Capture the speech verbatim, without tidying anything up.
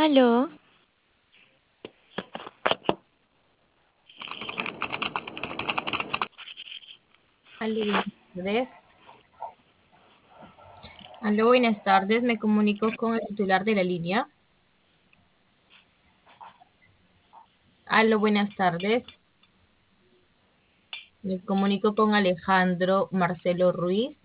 Aló, Aló, buenas tardes. Aló, buenas tardes. Me comunico con el titular de la línea. Aló, buenas tardes. Me comunico con Alejandro Marcelo Ruiz.